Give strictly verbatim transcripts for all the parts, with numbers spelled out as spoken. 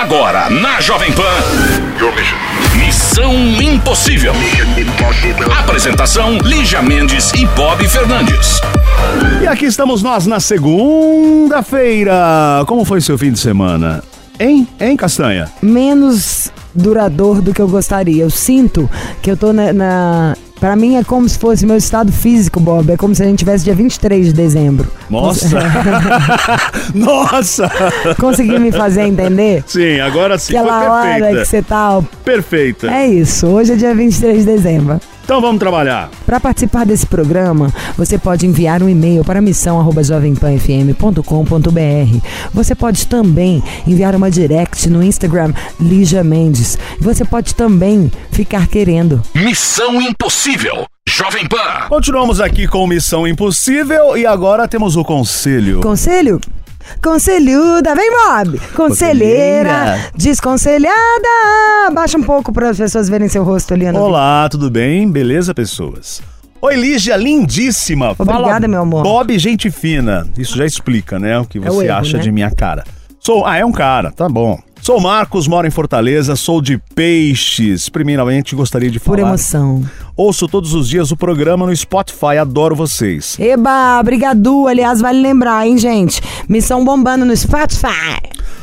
Agora, na Jovem Pan, Missão Impossível. Apresentação, Lígia Mendes e Bob Fernandes. E aqui estamos nós na segunda-feira. Como foi seu fim de semana? Hein? Hein, Castanha? Menos duradouro do que eu gostaria. Eu sinto que eu tô na... na... Pra mim é como se fosse meu estado físico, Bob. É como se a gente tivesse dia vinte e três de dezembro. Nossa! Nossa! Consegui me fazer entender? Sim, agora sim. Aquela foi perfeita. hora que você tá... Perfeita. É isso. Hoje é dia vinte e três de dezembro. Então vamos trabalhar. Para participar desse programa, você pode enviar um e-mail para missão arroba jovem pan f m ponto com ponto b r. Você pode também enviar uma direct no Instagram, Lígia Mendes. Você pode também ficar querendo. Missão Impossível, Jovem Pan. Continuamos aqui com Missão Impossível e agora temos o conselho. Conselho? Conselhuda, vem Bob! Conselheira, desconselhada! Baixa um pouco para as pessoas verem seu rosto ali. Olá, tudo bem? Beleza, pessoas? Oi, Lígia, lindíssima! Obrigada, Fala, meu amor. Bob, gente fina. Isso já explica, né? O que você é o erro, acha né? de minha cara. Sou, ah, é um cara, tá bom. Sou Marcos, moro em Fortaleza, sou de Peixes. Primeiramente, gostaria de falar... Por emoção. Ouço todos os dias o programa no Spotify, adoro vocês. Eba, brigadu, aliás, vale lembrar, hein, gente? Missão bombando no Spotify.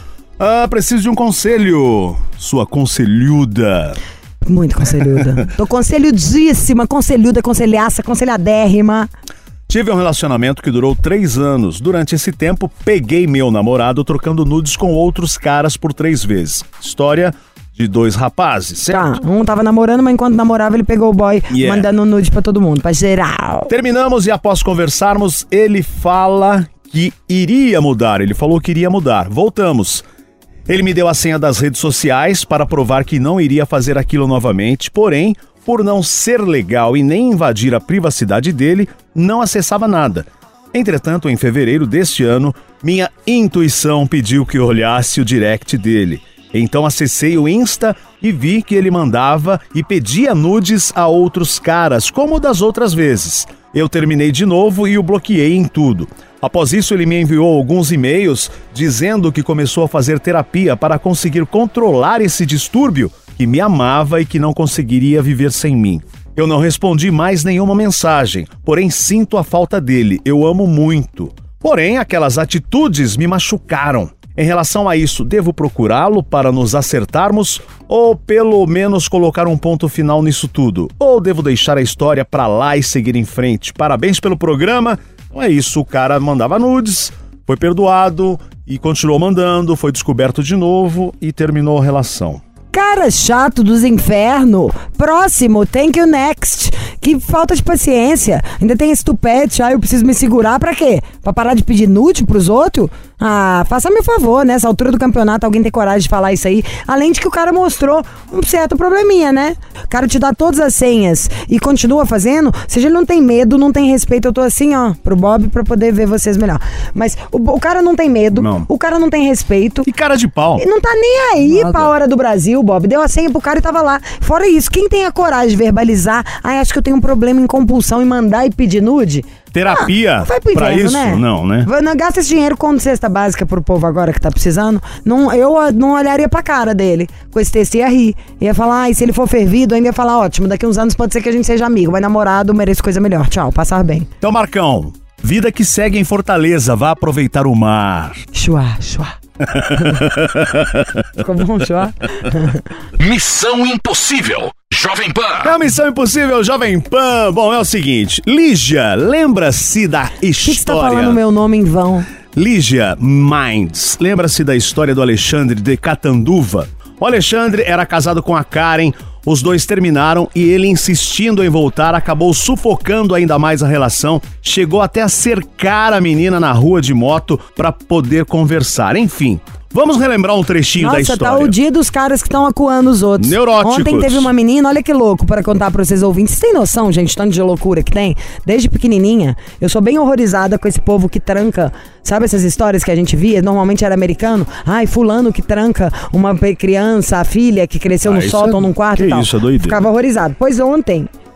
Ah, preciso de um conselho, sua conselhuda. Muito conselhuda. Tô conselhudíssima, conselhuda, conselhaça, conselhadérrima. Tive um relacionamento que durou três anos. Durante esse tempo, peguei meu namorado trocando nudes com outros caras por três vezes. História de dois rapazes, certo? Tá, um tava namorando, mas enquanto namorava ele pegou o boy, Yeah. mandando nude pra todo mundo, pra geral. Terminamos e após conversarmos, ele fala que iria mudar. Ele falou que iria mudar. Voltamos. Ele me deu a senha das redes sociais para provar que não iria fazer aquilo novamente, porém... por não ser legal e nem invadir a privacidade dele, não acessava nada. Entretanto, em fevereiro deste ano, minha intuição pediu que eu olhasse o direct dele. Então acessei o Insta e vi que ele mandava e pedia nudes a outros caras, como das outras vezes. Eu terminei de novo e o bloqueei em tudo. Após isso, ele me enviou alguns e-mails dizendo que começou a fazer terapia para conseguir controlar esse distúrbio, que me amava e que não conseguiria viver sem mim. Eu não respondi mais nenhuma mensagem, porém sinto a falta dele, eu amo muito. Porém, aquelas atitudes me machucaram. Em relação a isso, devo procurá-lo para nos acertarmos ou pelo menos colocar um ponto final nisso tudo? Ou devo deixar a história pra lá e seguir em frente? Parabéns pelo programa. Então é isso, o cara mandava nudes, foi perdoado e continuou mandando, foi descoberto de novo e terminou a relação. Cara chato dos infernos. Próximo, thank you next. Que falta de paciência. Ainda tem esse tupete. Ah, eu preciso me segurar pra quê? Pra parar de pedir nude pros outros? Ah, faça-me um favor, nessa altura do campeonato alguém tem coragem de falar isso aí. Além de que o cara mostrou um certo probleminha, né? O cara te dá todas as senhas e continua fazendo. Seja, ele não tem medo, não tem respeito. Eu tô assim, ó, pro Bob pra poder ver vocês melhor. Mas o, o cara não tem medo, não. O cara não tem respeito. E cara de pau. E não tá nem aí Nada. pra hora do Brasil, Bob. Deu a senha pro cara e tava lá. Fora isso, quem tem a coragem de verbalizar, ah, acho que eu tenho um problema em compulsão e mandar e pedir nude? Terapia Ah, vai pro pra inferno, isso? né? Não, né? Não gasta esse dinheiro com cesta básica pro povo agora que tá precisando. Não, eu não olharia pra cara dele. Com esse texto ia rir. Ia falar, ah, e se ele for fervido, ainda ia falar, ótimo, daqui uns anos pode ser que a gente seja amigo, mas namorado merece coisa melhor. Tchau, passar bem. Então, Marcão, vida que segue em Fortaleza, vá aproveitar o mar. Chua, chua. Ficou bom, chua? Missão Impossível, Jovem Pan. É a Missão Impossível, Jovem Pan. Bom, é o seguinte, Lígia, lembra-se da Por que você tá história... falando meu nome em vão? Lígia Minds, lembra-se da história do Alexandre de Catanduva? O Alexandre era casado com a Karen, os dois terminaram e ele, insistindo em voltar, acabou sufocando ainda mais a relação, chegou até a cercar a menina na rua de moto para poder conversar, enfim... Vamos relembrar um trechinho Nossa, da história. Nossa, tá o dia dos caras que estão acuando os outros. Neuróticos. Ontem teve uma menina, olha que louco, para contar pra vocês ouvintes. Vocês têm noção, gente, tanto de loucura que tem? Desde pequenininha, eu sou bem horrorizada com esse povo que tranca. Sabe essas histórias que a gente via? Normalmente era americano. Ai, fulano que tranca uma criança, a filha que cresceu Ah, no isso sótão, é- num quarto que e tal. isso, é doideira. Ficava horrorizado. Pois ontem...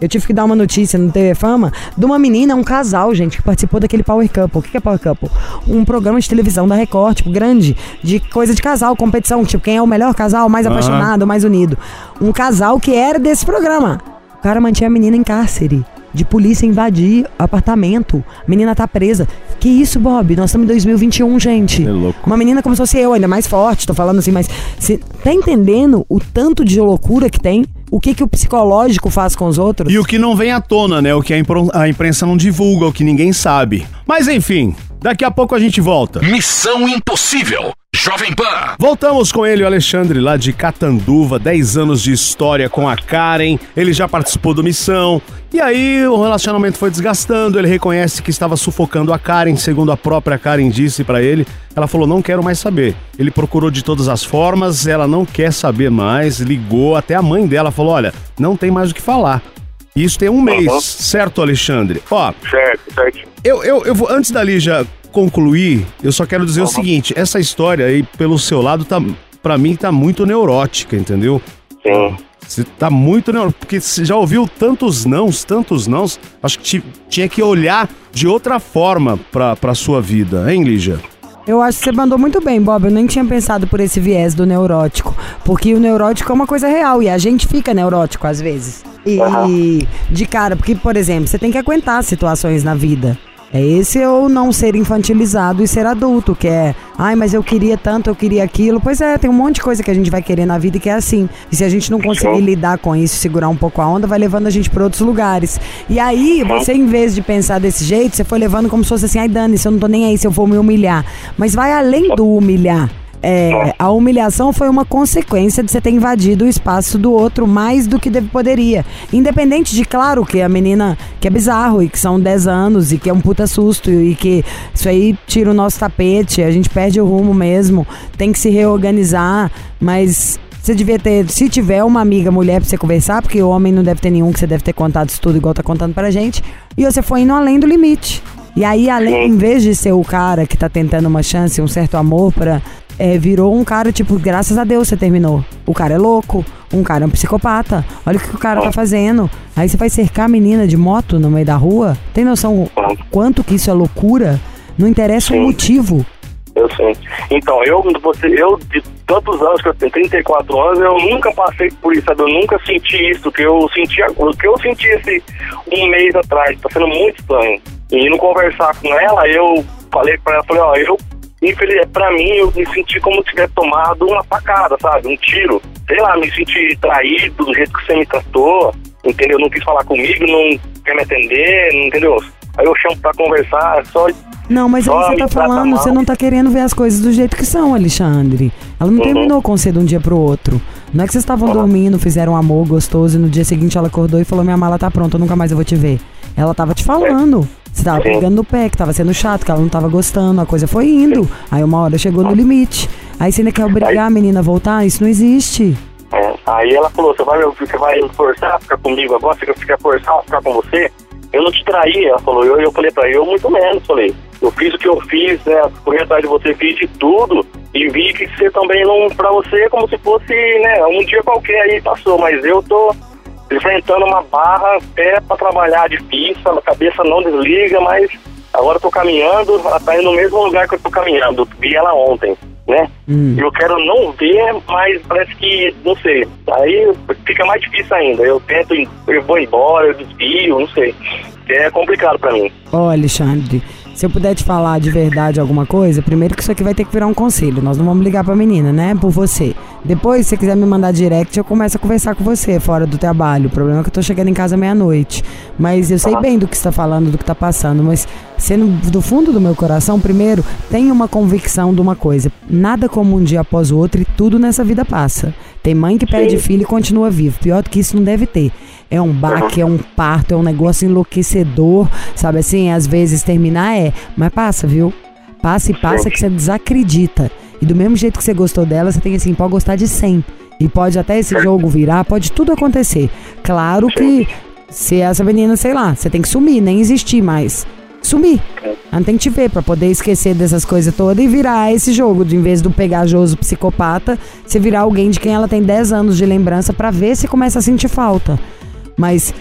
Eu tive que dar uma notícia no T V Fama de uma menina, um casal, gente, que participou daquele Power Couple. O que é Power Couple? Um programa de televisão da Record, tipo, grande, de coisa de casal, competição, tipo, quem é o melhor casal, mais uhum. apaixonado, mais unido. Um casal que era desse programa. O cara mantinha a menina em cárcere, de polícia invadir apartamento. A menina tá presa. Que isso, Bob? Nós estamos em dois mil e vinte e um, gente. É louco. Uma menina como se fosse eu, ainda mais forte, tô falando assim, mas... Você tá entendendo o tanto de loucura que tem? O que que o psicológico faz com os outros? E o que não vem à tona, né? O que a, impro- a imprensa não divulga, o que ninguém sabe. Mas enfim, daqui a pouco a gente volta. Missão Impossível, Jovem Pan. Voltamos com ele, o Alexandre, lá de Catanduva, dez anos de história com a Karen. Ele já participou do Missão. E aí o relacionamento foi desgastando, ele reconhece que estava sufocando a Karen, segundo a própria Karen disse pra ele. Ela falou, não quero mais saber. Ele procurou de todas as formas, ela não quer saber mais, ligou, até a mãe dela falou, olha, não tem mais o que falar. Isso tem um mês, uhum. certo, Alexandre? Ó, certo, certo. Eu, eu, eu vou, antes da Lígia concluir, eu só quero dizer uhum. o seguinte, essa história aí, pelo seu lado, tá, pra mim tá muito neurótica, entendeu? Sim. Você tá muito neurótico, porque você já ouviu tantos nãos, tantos nãos, acho que t- tinha que olhar de outra forma pra, pra sua vida, hein, Lígia? Eu acho que você mandou muito bem, Bob. Eu nem tinha pensado por esse viés do neurótico. Porque o neurótico é uma coisa real e a gente fica neurótico às vezes. E uhum. de cara, porque, por exemplo, você tem que aguentar situações na vida. É esse ou não ser infantilizado e ser adulto, que é, ai, mas eu queria tanto, eu queria aquilo. Pois é, tem um monte de coisa que a gente vai querer na vida que é assim. E se a gente não conseguir lidar com isso, segurar um pouco a onda, vai levando a gente para outros lugares. E aí, você, em vez de pensar desse jeito, você foi levando como se fosse assim, ai, dane-se, eu não tô nem aí se eu vou me humilhar. Mas vai além do humilhar. É, a humilhação foi uma consequência de você ter invadido o espaço do outro mais do que deve, poderia. Independente de, claro, que a menina, que é bizarro e que são dez anos e que é um puta susto e que isso aí tira o nosso tapete, a gente perde o rumo mesmo, tem que se reorganizar, mas você devia ter, se tiver uma amiga mulher pra você conversar, porque o homem não deve ter nenhum, que você deve ter contado isso tudo igual tá contando pra gente, e você foi indo além do limite. E aí, além, em vez de ser o cara que tá tentando uma chance, um certo amor pra... É, virou um cara, tipo, graças a Deus você terminou. O cara é louco, um cara é um psicopata. Olha o que o cara tá fazendo. Aí você vai cercar a menina de moto no meio da rua. Tem noção quanto que isso é loucura? Não interessa o motivo. Eu sei. Então, eu, você, eu de tantos anos que eu tenho, trinta e quatro anos, eu nunca passei por isso, sabe? Eu nunca senti isso, que eu senti, o que eu senti esse um mês atrás. Tá sendo muito estranho. E indo conversar com ela, eu falei pra ela, falei, ó, eu Infelizmente, pra mim, eu me senti como se tivesse tomado uma facada, sabe? Um tiro. Sei lá, me senti traído do jeito que você me tratou, entendeu? Não quis falar comigo, não quer me atender, entendeu? Aí eu chamo pra conversar, só... Não, mas aí você tá falando, você não tá querendo ver as coisas do jeito que são, Alexandre. Ela não uhum. terminou com você de um dia pro outro. Não é que vocês estavam uhum. dormindo, fizeram um amor gostoso e no dia seguinte ela acordou e falou, minha mala tá pronta, eu nunca mais eu vou te ver. Ela tava te falando. Você tava pegando no pé, que tava sendo chato, que ela não tava gostando, a coisa foi indo. Aí uma hora chegou no limite. Aí você ainda quer obrigar a menina a voltar? Isso não existe. É, aí ela falou, você vai, você vai forçar a ficar comigo agora? Você quer forçar a ficar com você? Eu não te traí, ela falou. Eu, eu falei pra ele, eu muito menos, falei. Eu fiz o que eu fiz, né? Corri atrás de você, fiz de tudo. E vi que você também não, pra você é como se fosse, né, um dia qualquer aí passou. Mas eu tô enfrentando uma barra até pra trabalhar difícil, a cabeça não desliga, mas agora eu tô caminhando, ela tá indo no mesmo lugar que eu tô caminhando. Eu vi ela ontem, né? Hum. Eu quero não ver, mas parece que, não sei, aí fica mais difícil ainda. Eu tento, eu vou embora, eu desvio, não sei. É complicado pra mim. Ó, Alexandre, se eu puder te falar de verdade alguma coisa, primeiro que isso aqui vai ter que virar um conselho. Nós não vamos ligar pra menina, né? Por você. Depois, se você quiser me mandar direct, eu começo a conversar com você fora do trabalho. O problema é que eu tô chegando em casa meia-noite. Mas eu sei bem do que você tá falando, do que tá passando. Mas sendo do fundo do meu coração, primeiro, tenha uma convicção de uma coisa. Nada como um dia após o outro e tudo nessa vida passa. Tem mãe que perde filho e continua vivo. Pior do que isso não deve ter. É um baque, é um parto, é um negócio enlouquecedor, sabe assim? Às vezes terminar é, mas passa, viu? Passa e passa que você desacredita. E do mesmo jeito que você gostou dela, você tem assim, pode gostar de cem. E pode até esse jogo virar, pode tudo acontecer. Claro que se essa menina, sei lá, você tem que sumir, nem existir mais. Sumir. Ela não tem que te ver pra poder esquecer dessas coisas todas e virar esse jogo. De em vez do pegajoso psicopata, você virar alguém de quem ela tem dez anos de lembrança pra ver se começa a sentir falta. Mas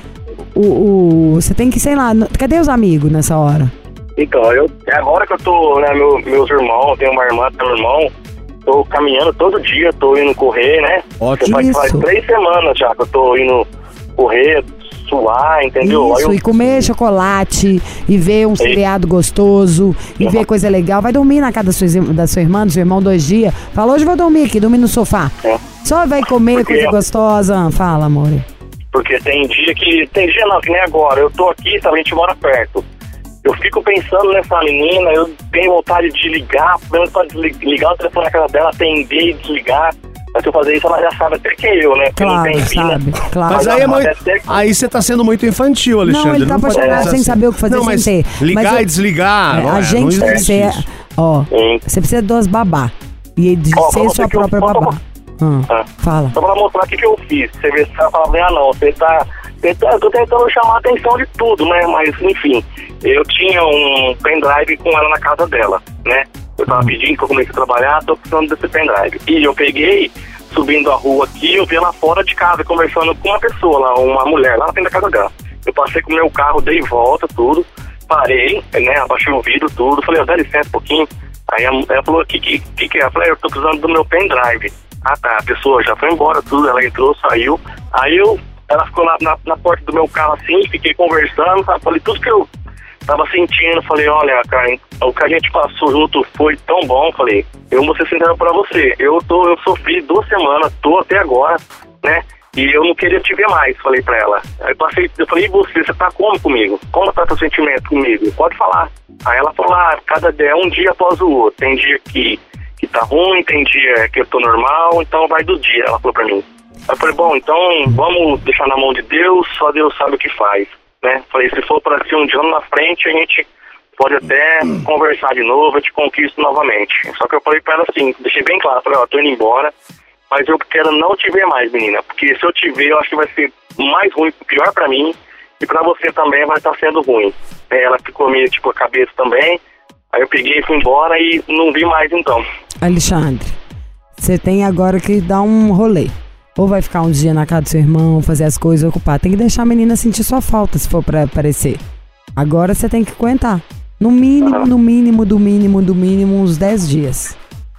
o, o, você tem que, sei lá, cadê os amigos nessa hora? Então, eu, é agora que eu tô, né, meu, meus irmãos, tenho uma irmã, tenho um irmão, tô caminhando todo dia, tô indo correr, né? Ótimo. Faz, faz três semanas já que eu tô indo correr, suar, entendeu? Isso, eu... e comer chocolate, e ver um seriado gostoso, e ver coisa legal. Vai dormir na casa da sua, da sua irmã, do seu irmão, dois dias. Fala, hoje eu vou dormir aqui, dormir no sofá. É. Só vai comer Porque... coisa gostosa. Fala, amor. Porque tem dia que... Tem dia não, que nem agora. Eu tô aqui, tá, a gente mora perto. Eu fico pensando nessa menina, eu tenho vontade de ligar, pelo menos pra ligar o telefone na casa dela, atender e desligar. Mas se eu fazer isso, ela já sabe até que é eu, né? Porque claro, não tem sabe, né? claro. Mas aí, é muito... aí você tá sendo muito infantil, Alexandre. Não, ele tá apaixonado sem saber o que fazer, não, mas sem ter. Ligar mas eu... e desligar, é, não a é, gente não tem que ser... isso. Ó, Sim. você precisa de duas babá. E de ó, ser sua própria eu... babá. Hum, ah. Fala. Só pra mostrar o que, que eu fiz. Você vê se você vai falar bem, ah não, você tá... Eu tô tentando chamar a atenção de tudo, né? Mas, enfim, eu tinha um pendrive com ela na casa dela, né? Eu tava pedindo que eu comecei a trabalhar, tô precisando desse pendrive. E eu peguei, subindo a rua aqui, eu vi ela fora de casa, conversando com uma pessoa lá, uma mulher, lá na frente da casa dela. Eu passei com o meu carro, dei volta, tudo, parei, né? Abaixei o vidro, tudo, falei, ó, dá licença um pouquinho. Aí ela falou, o que, que, que que é? Eu falei, eu tô precisando do meu pendrive. Ah, tá, a pessoa já foi embora, tudo, ela entrou, saiu. Aí eu... Ela ficou na, na, na porta do meu carro assim, fiquei conversando, sabe? Falei tudo que eu tava sentindo, falei, olha, cara, o que a gente passou junto foi tão bom, falei, eu vou ser sincero pra você, eu tô, eu sofri duas semanas, tô até agora, né? E eu não queria te ver mais, falei pra ela. Aí passei, eu falei, e você, você tá como comigo? Como tá teu sentimento comigo? Pode falar. Aí ela falou, ah, cada dia, um dia após o outro, tem dia que, que tá ruim, tem dia que eu tô normal, então vai do dia, ela falou pra mim. Aí eu falei, bom, então vamos deixar na mão de Deus, só Deus sabe o que faz, né? Falei, se for para ser um dia na frente, a gente pode até conversar de novo, eu te conquisto novamente. Só que eu falei para ela assim, deixei bem claro, falei, ó, tô indo embora, mas eu quero não te ver mais, menina, porque se eu te ver, eu acho que vai ser mais ruim, pior para mim, e para você também vai estar sendo ruim. Ela ficou meio tipo a cabeça também, aí eu peguei e fui embora e não vi mais então. Alexandre, você tem agora que dar um rolê. Ou vai ficar um dia na casa do seu irmão, fazer as coisas, ocupar. Tem que deixar a menina sentir sua falta, se for pra aparecer. Agora você tem que aguentar. No mínimo, no mínimo, do mínimo, do mínimo, uns dez dias.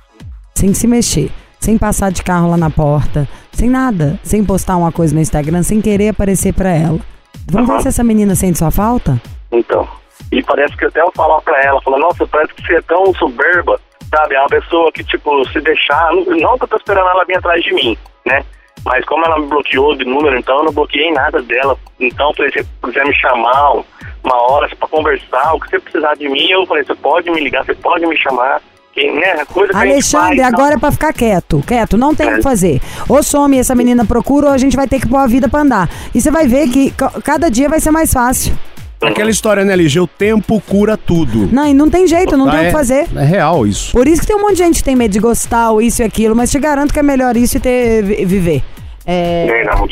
Sem se mexer. Sem passar de carro lá na porta. Sem nada. Sem postar uma coisa no Instagram, sem querer aparecer pra ela. Vamos uhum. ver se essa menina sente sua falta? Então. E parece que até eu falar pra ela, falar, nossa, parece que você é tão soberba, sabe? É uma pessoa que, tipo, se deixar... Não que eu tô esperando ela vir atrás de mim, né? Mas como ela me bloqueou de número, então eu não bloqueei nada dela. Então, se você quiser me chamar uma hora para conversar, o que você precisar de mim, eu falei, você pode me ligar, você pode me chamar. Que, né, coisa que Alexandre, faz, agora é pra ficar quieto, quieto, não tem o é. que fazer. Ou some essa menina procura, ou a gente vai ter que pôr a vida pra andar. E você vai ver que cada dia vai ser mais fácil. Aquela história, né, L G? O tempo cura tudo. Não, e não tem jeito, não ah, tem o é, que fazer. É real isso. Por isso que tem um monte de gente que tem medo de gostar, ou isso e aquilo, mas te garanto que é melhor isso e ter, viver. É,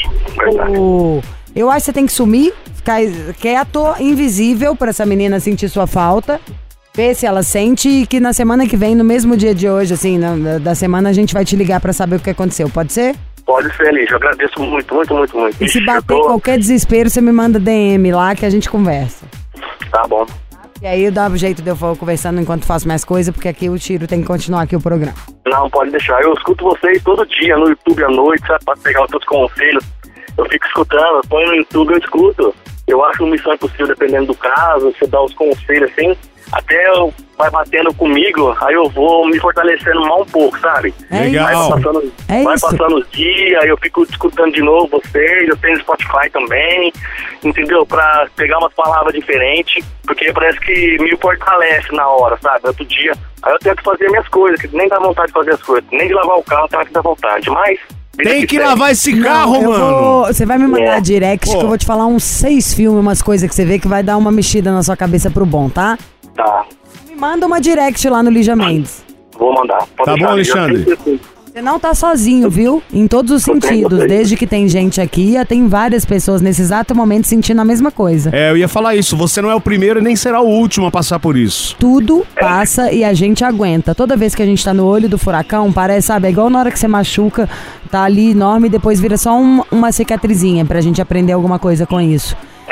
o, eu acho que você tem que sumir, ficar quieto, invisível pra essa menina sentir sua falta, ver se ela sente e que na semana que vem, no mesmo dia de hoje, assim, na, da semana, a gente vai te ligar pra saber o que aconteceu, pode ser? Pode ser, Lígia, eu agradeço muito, muito, muito, muito. E se bater tô... qualquer desespero, você me manda D M lá que a gente conversa. Tá bom. E aí eu dava um jeito de eu for conversando enquanto faço mais coisa, porque aqui o tiro tem que continuar aqui o programa. Não, pode deixar. Eu escuto vocês todo dia no YouTube à noite, sabe, pra pegar os seus conselhos. Eu fico escutando, eu põe no YouTube, eu escuto. Eu acho uma missão impossível dependendo do caso, você dá os conselhos assim, até eu vai batendo comigo, aí eu vou me fortalecendo mal um pouco, sabe? É Legal. Vai passando, é vai isso. passando os dias, eu fico escutando de novo vocês, eu tenho Spotify também, entendeu? Pra pegar umas palavras diferentes, porque parece que me fortalece na hora, sabe? Outro dia, aí eu tenho que fazer minhas coisas, que nem dá vontade de fazer as coisas, nem de lavar o carro, tá que dá vontade, mas... Tem que, que não, lavar esse carro, mano. Vou, você vai me mandar é. direct Pô. que eu vou te falar uns seis filmes, umas coisas que você vê que vai dar uma mexida na sua cabeça pro bom, tá? Tá. Me manda uma direct lá no Lígia Mendes. Vou mandar. Pode tá bom, Alexandre? Você não tá sozinho, viu? Em todos os sentidos. Desde que tem gente aqui, tem várias pessoas nesse exato momento sentindo a mesma coisa. É, eu ia falar isso. Você não é o primeiro e nem será o último a passar por isso. Tudo passa e a gente aguenta. Toda vez que a gente tá no olho do furacão, parece, sabe, é igual na hora que você machuca, tá ali enorme e depois vira só um, uma cicatrizinha pra gente aprender alguma coisa com isso.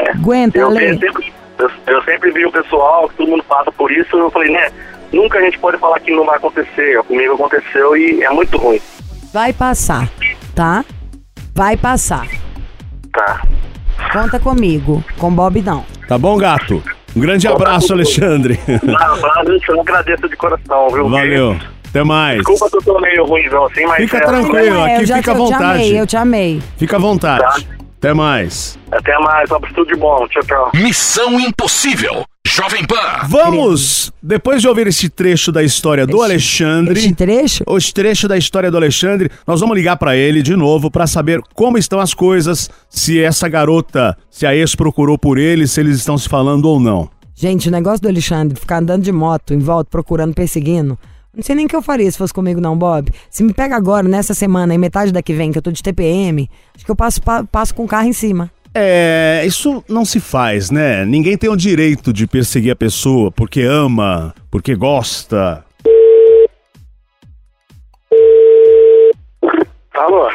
Aguenta, eu, Ale. sempre, eu, eu sempre vi o pessoal, que todo mundo passa por isso, eu falei, né, nunca a gente pode falar que não vai acontecer. Comigo aconteceu e é muito ruim. Vai passar, tá? Vai passar. Tá. Conta comigo. Com Bob não. Tá bom, gato? Um grande abraço, Alexandre. Não, eu agradeço de coração, viu? Valeu. Até mais. Desculpa que eu tô meio ruimzão assim, mas... Fica é, tranquilo, Não é, aqui eu já fica à te, eu te vontade. amei, eu te amei. Fica à vontade. Tá. Até mais. Até mais, só tudo de bom. Tchau, tchau. Missão Impossível. Jovem Pan. Vamos, depois de ouvir esse trecho da história do Alexandre... Este trecho? Os trechos da história do Alexandre, nós vamos ligar pra ele de novo pra saber como estão as coisas, se essa garota, se a ex procurou por ele, se eles estão se falando ou não. Gente, o negócio do Alexandre, ficar andando de moto em volta, procurando, perseguindo, não sei nem o que eu faria se fosse comigo não, Bob. Se me pega agora, nessa semana, e metade da que vem, que eu tô de T P M, acho que eu passo, pa- passo com o carro em cima. É, isso não se faz, né? Ninguém tem o direito de perseguir a pessoa porque ama, porque gosta. Alô?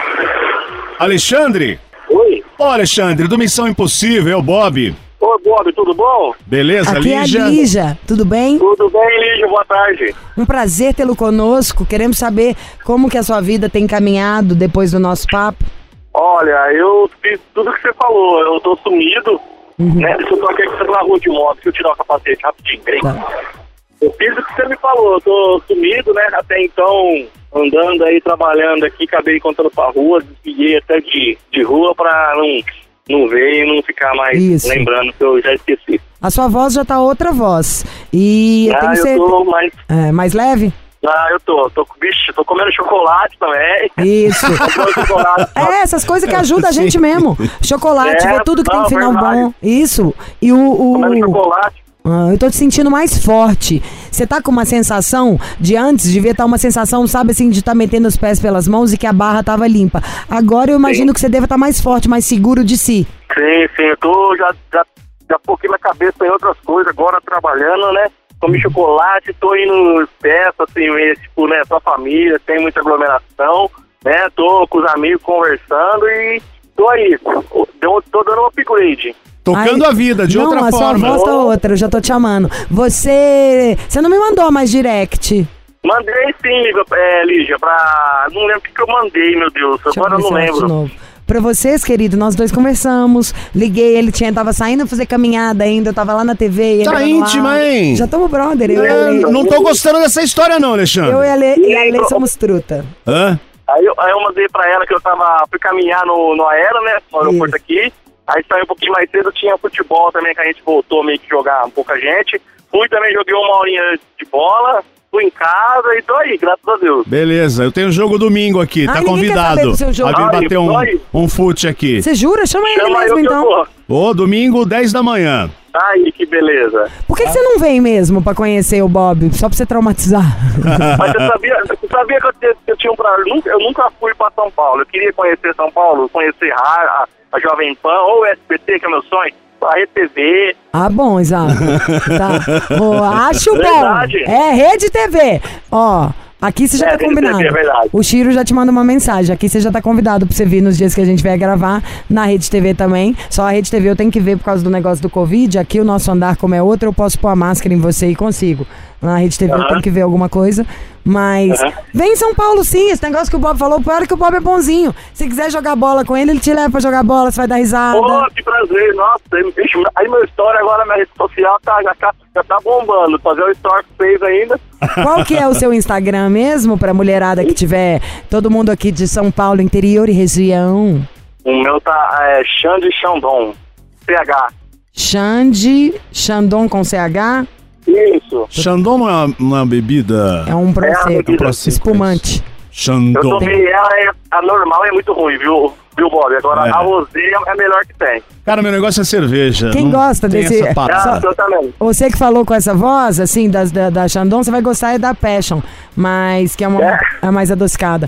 Alexandre? Oi? Ô, Alexandre, do Missão Impossível, é o Bob. Ô, Bob, tudo bom? Beleza, Aqui Lígia? é a Lígia, tudo bem? Tudo bem, Lígia? Boa tarde. Um prazer tê-lo conosco. Queremos saber como que a sua vida tem caminhado depois do nosso papo. Olha, eu fiz tudo que você falou. Eu tô sumido, Uhum. né? Deixa eu tô aqui na rua de moto, deixa eu tirar o capacete rapidinho. Peraí. Tá. Eu fiz o que você me falou. Eu tô sumido, né? Até então, andando aí, trabalhando aqui, acabei encontrando pra rua, desliguei até de, de rua pra não, não ver e não ficar mais Isso. lembrando que eu já esqueci. A sua voz já tá outra voz. E eu Ah, tenho eu certeza... tô mais... É, mais leve? Ah, eu tô. Tô, bicho, tô comendo chocolate também. Isso. Comendo chocolate. É, essas coisas que ajudam a gente mesmo. Chocolate, É, ver tudo que tem não, final verdade. bom. Isso. E o... o- Comendo chocolate. Ah, eu tô te sentindo mais forte. Você tá com uma sensação de antes, devia estar uma sensação, sabe assim, de estar metendo os pés pelas mãos e que a barra tava limpa. Agora eu imagino Sim. que você deva estar mais forte, mais seguro de si. Sim, sim, eu tô já, já, já foquei minha cabeça em outras coisas agora, trabalhando, né? Comi chocolate, tô indo festa, assim, tipo, né, sua família, tem muita aglomeração, né? Tô com os amigos conversando e tô aí, deu, tô dando um upgrade. Tocando Ai, a vida, de não, outra a forma. sua voz tá outra, eu já tô te amando. Você... Você não me mandou mais direct. Mandei sim, é, Lígia, pra... Não lembro o que, que eu mandei, meu Deus, Deixa agora eu ver não se eu acho de lembro. novo. Pra vocês, querido, nós dois conversamos. Liguei, ele tinha, tava saindo fazer caminhada ainda, eu tava lá na T V. ele Tá tava lá. íntima, hein? Já estamos brother, eu e a É, Lei. não tô gostando dessa história não, Alexandre. Eu e a Lei, e a Lei somos truta. Hã? Aí eu, aí eu mandei pra ela que eu tava, fui caminhar no, no Aero, né, no aeroporto aqui. Aí saí um pouquinho mais cedo, tinha futebol também, que a gente voltou meio que jogar um pouca gente. Fui também, joguei uma horinha de bola, fui em casa e tô aí, graças a Deus. Beleza, eu tenho jogo domingo aqui, Ai, tá ninguém quer saber convidado do seu jogo. a vir Ai, bater um, vai. um fute aqui. Você jura? Chama ele Chama mesmo, eu que eu então. vou. Ô, domingo, dez da manhã. Aí, que beleza. Por que, que você não vem mesmo pra conhecer o Bob? Só pra você traumatizar? Mas você sabia, você sabia que eu, te- eu tinha um pra, eu nunca, eu nunca fui pra São Paulo. Eu queria conhecer São Paulo, conhecer a, a, a Jovem Pan, ou o S B T, que é meu sonho, a Rede T V. Ah, bom, exato. Tá. Ô, acho bom. Verdade. É Rede T V. Ó, aqui você já É, tá Rede combinado. T V, é verdade. O Chiro já te manda uma mensagem. Aqui você já tá convidado pra você vir nos dias que a gente vier gravar. Na Rede T V também. Só a Rede T V eu tenho que ver por causa do negócio do Covid. Aqui o nosso andar, como é outro, eu posso pôr a máscara em você e consigo. Na Rede T V eu Aham. tenho que ver alguma coisa. Mas Aham. vem em São Paulo sim, esse negócio que o Bob falou, pior é que o Bob é bonzinho. Se quiser jogar bola com ele, ele te leva pra jogar bola, você vai dar risada. Pô, que prazer, nossa, bicho, aí meu story agora, minha rede social tá, já, tá, já tá bombando. Fazer o story que fez ainda. Qual que é o seu Instagram mesmo, pra mulherada que tiver todo mundo aqui de São Paulo, interior e região? O meu tá é, Xande Xandon, C H. Xande, Xandon com C H, Isso. Xandão não é uma, não é uma bebida... é um prosecco, bebida. Prosecco, espumante. Eu Xandão. tomei ela, é, a normal é muito ruim, viu, viu Bob? Agora É. a rosé é a melhor que tem. Cara, meu negócio é cerveja. Quem não gosta tem desse- essa Ah, parada. eu também. Você que falou com essa voz, assim, das, da, da Xandon, você vai gostar é da Passion, mas que é uma É. é mais adocicada.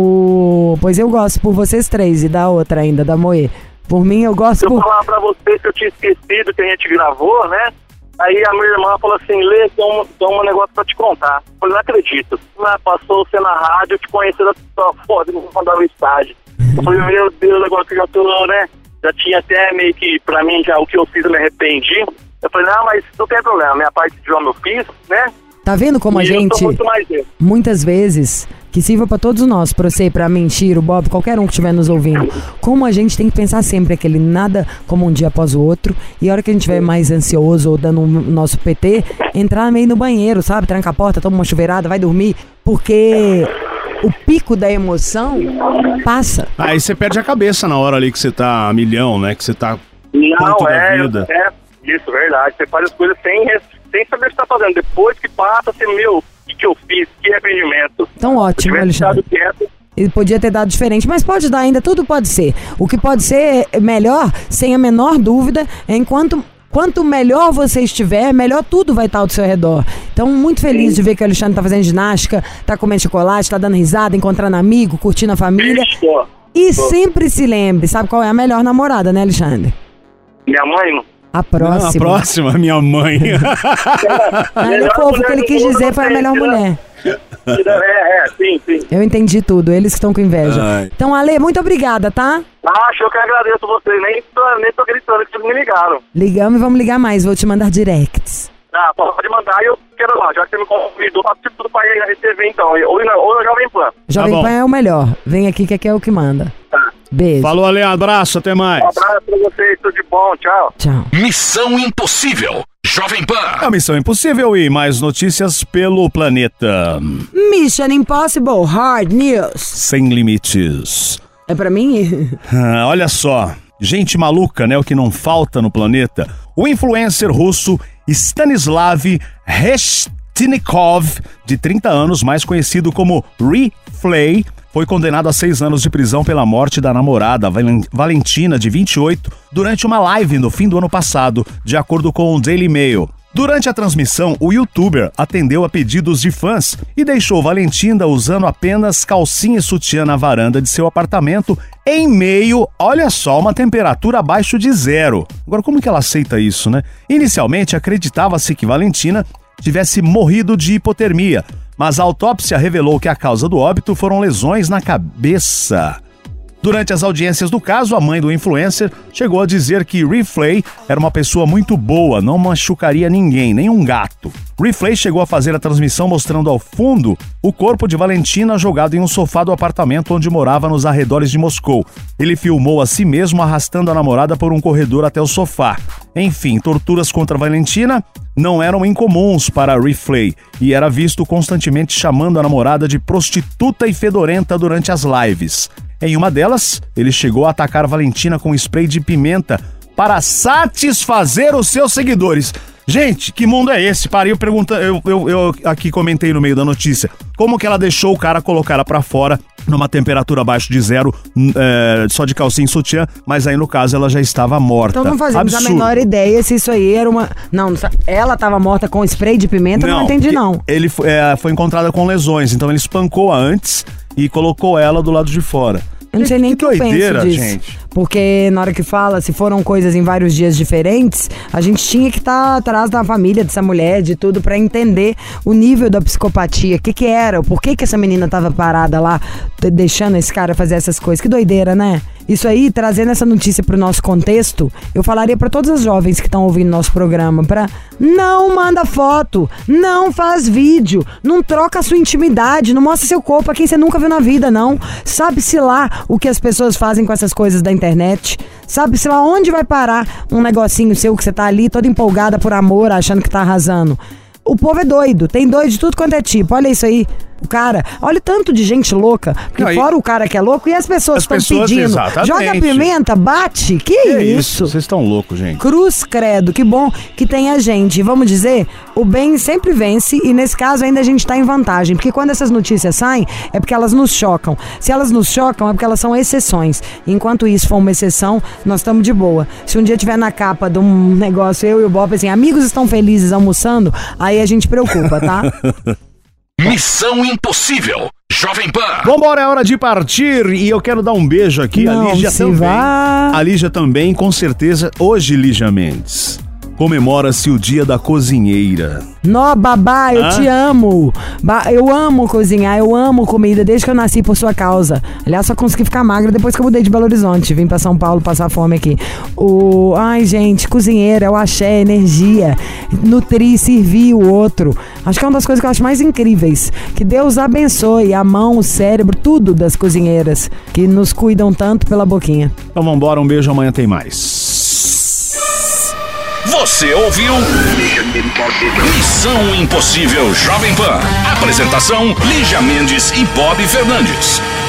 O, pois eu gosto por vocês três e da outra ainda, da Moê. Por mim, eu gosto Se eu por... falar pra você que eu tinha esquecido que a gente gravou, né? Aí a minha irmã falou assim, Lê, tem um, tem um negócio pra te contar. Eu falei, não acredito. Mas passou você na rádio, eu te conheci da sua foda, me mandar mensagem. Eu falei, meu Deus, agora que eu já tô, né? já tinha até meio que, pra mim, já o que eu fiz eu me arrependi. Eu falei, não, mas não tem problema, minha parte de homem eu fiz, né? Tá vendo como a E eu gente, sou muito mais dele. muitas vezes, que sirva pra todos nós, pra você, pra mim, Chiro, Bob, qualquer um que estiver nos ouvindo, como a gente tem que pensar sempre aquele nada como um dia após o outro, e a hora que a gente estiver mais ansioso ou dando o nosso P T, entrar meio no banheiro, sabe? Tranca a porta, toma uma chuveirada, vai dormir, porque o pico da emoção passa. Aí você perde a cabeça na hora ali que você tá a milhão, né? Que você tá Não, puto da é, vida. é, isso, verdade. Você faz as coisas sem, sem saber o que você tá fazendo. Depois que passa, você, meu, o que, que eu fiz? Que arrependimento. Então ótimo, Se Alexandre. tivesse ficado quieto, Ele podia ter dado diferente, mas pode dar ainda, tudo pode ser. O que pode ser melhor, sem a menor dúvida, é enquanto... Quanto melhor você estiver, melhor tudo vai estar ao seu redor. Então, muito feliz de ver que o Alexandre tá fazendo ginástica, tá comendo chocolate, tá dando risada, encontrando amigo, curtindo a família. Isso. E sempre se lembre, sabe qual é a melhor namorada, né, Alexandre? Minha mãe... A Não, próxima. a próxima, minha mãe. Ah, ele fofo, o que ele quis dizer foi a melhor mulher. É, é, sim, sim. Eu entendi tudo, eles que estão com inveja. Ai. Então, Ale, muito obrigada, tá? Ah, acho que eu agradeço vocês. Nem tô, nem tô gritando que vocês me ligaram. Ligamos e vamos ligar mais, vou te mandar directs. Ah, pode mandar e eu quero lá. Já que você me convidou, faço tudo pra ir na R T V então. Ou na, ou na Jovem Pan. Jovem bom. Pan é o melhor. Vem aqui que aqui é o que manda. Tá. Beijo. Falou, Ale, abraço, até mais. Um abraço pra vocês, tudo de bom, tchau. Tchau. Missão Impossível. Jovem É Pan. a Missão Impossível e mais notícias pelo planeta. Mission Impossible Hard News. Sem limites. É pra mim? Ah, olha só, gente maluca, né? O que não falta no planeta. O influencer russo Stanislav Reshtinikov, de trinta anos, mais conhecido como Reflay, foi condenado a seis anos de prisão pela morte da namorada Valen- Valentina, de vinte e oito, durante uma live no fim do ano passado, de acordo com o Daily Mail. Durante a transmissão, o youtuber atendeu a pedidos de fãs e deixou Valentina usando apenas calcinha e sutiã na varanda de seu apartamento em meio, olha só, uma temperatura abaixo de zero. Agora, como que ela aceita isso, né? Inicialmente, acreditava-se que Valentina tivesse morrido de hipotermia, mas a autópsia revelou que a causa do óbito foram lesões na cabeça. Durante as audiências do caso, a mãe do influencer chegou a dizer que Reflay era uma pessoa muito boa, não machucaria ninguém, nem um gato. Reflay chegou a fazer a transmissão mostrando ao fundo o corpo de Valentina jogado em um sofá do apartamento onde morava nos arredores de Moscou. Ele filmou a si mesmo arrastando a namorada por um corredor até o sofá. Enfim, torturas contra Valentina não eram incomuns para Reflay e era visto constantemente chamando a namorada de prostituta e fedorenta durante as lives. Em uma delas, ele chegou a atacar Valentina com spray de pimenta para satisfazer os seus seguidores. Gente, que mundo é esse? Parei perguntando, eu, eu, eu aqui comentei no meio da notícia, como que ela deixou o cara colocar ela pra fora numa temperatura abaixo de zero, é, só de calcinha e sutiã, mas aí no caso ela já estava morta. Então não fazemos Absurdo. a menor ideia se isso aí era uma... Não, não sa- ela tava morta com spray de pimenta, não, não entendi que não. Ele foi, é, foi encontrada com lesões, então ele espancou-a antes e colocou ela do lado de fora. Eu não sei nem o que, que eu doideira, penso disso. gente. Porque na hora que fala, se foram coisas em vários dias diferentes, a gente tinha que estar atrás da família dessa mulher, de tudo, pra entender o nível da psicopatia. O que que era? Por que que essa menina tava parada lá, t- deixando esse cara fazer essas coisas? Que doideira, né? Isso aí, trazendo essa notícia pro nosso contexto, eu falaria pra todas as jovens que estão ouvindo nosso programa, pra não manda foto, não faz vídeo, não troca a sua intimidade, não mostra seu corpo a quem você nunca viu na vida, não. Sabe-se lá o que as pessoas fazem com essas coisas da internet, sabe-se lá onde vai parar um negocinho seu que você tá ali toda empolgada por amor, achando que tá arrasando. O povo é doido, tem doido de tudo quanto é tipo, olha isso aí. O cara, olha o tanto de gente louca, porque Não, e- fora o cara que é louco e as pessoas As estão pessoas, pedindo, exatamente. joga pimenta, bate, que, Que isso? Vocês estão loucos, gente. Cruz credo, que bom que tem a gente. E vamos dizer, o bem sempre vence e nesse caso ainda a gente tá em vantagem, porque quando essas notícias saem é porque elas nos chocam. Se elas nos chocam é porque elas são exceções. Enquanto isso for uma exceção, nós estamos de boa. Se um dia tiver na capa de um negócio, eu e o Bob assim, amigos estão felizes almoçando, aí a gente preocupa, tá? Missão Impossível. Jovem Pan. Vambora, é hora de partir e eu quero dar um beijo aqui. Não a Lígia se também. vá. A Lígia também, com certeza. Hoje, Lígia Mendes, comemora-se o Dia da Cozinheira. Nó, babá, eu Hã? te amo. Ba- eu amo cozinhar, eu amo comida desde que eu nasci por sua causa. Aliás, só consegui ficar magra depois que eu mudei de Belo Horizonte. Vim pra São Paulo passar fome aqui. O... Ai, gente, cozinheira, é o axé, energia. Nutrir, servir o outro. Acho que é uma das coisas que eu acho mais incríveis. Que Deus abençoe a mão, o cérebro, tudo das cozinheiras que nos cuidam tanto pela boquinha. Então vambora, um beijo, amanhã tem mais. Você ouviu Missão Impossível Jovem Pan. Apresentação: Lígia Mendes e Bob Fernandes.